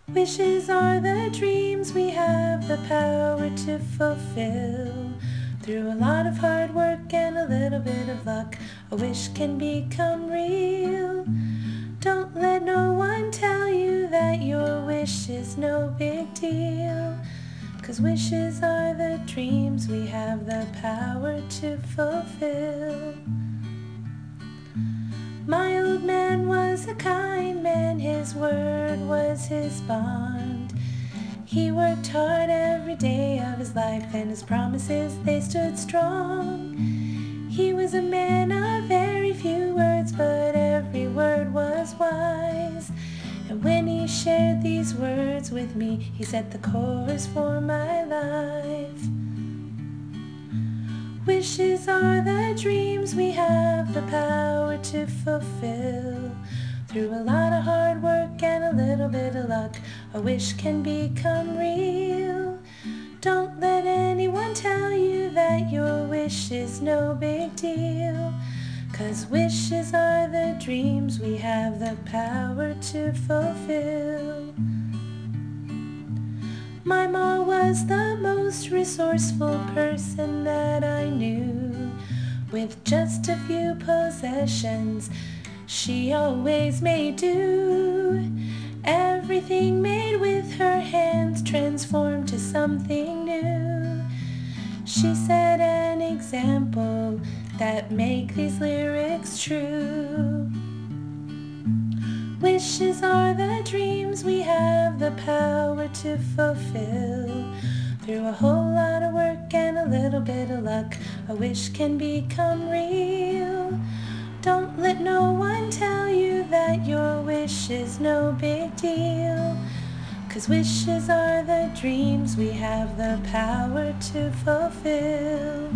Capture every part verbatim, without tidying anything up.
Wishes are the dreams we have the power to fulfill. Through a lot of hard work and a little bit of luck, a wish can become real. Don't let no one tell you that your wish is no big deal. 'Cause wishes are the dreams we have the power to fulfill. My old man was a kind man, his word was his bond. He worked hard every day of his life, and his promises, they stood strong. He was a man of very few words, but every word was wise. And when he shared these words with me, he set the course for my life. Wishes are the dreams we have the power to fulfill. Through a lot of hard work and a little bit of luck, a wish can become real. Don't let anyone tell you that your wish is no big deal. 'Cause wishes are the dreams we have the power to fulfill. My ma was the most resourceful person that I knew. With just a few possessions, she always made do. Everything made with her hands transformed to something new. She set an example that make these lyrics true. Wishes are the dreams we have the power to fulfill. Through a whole lot of work and a little bit of luck, a wish can become real. Don't let no one tell you that your wish is no big deal. 'Cause wishes are the dreams we have the power to fulfill.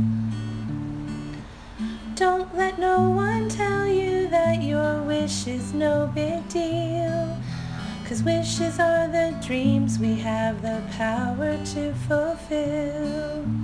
Don't let no one tell you that your wish is no big deal. 'Cause wishes are the dreams we have the power to fulfill.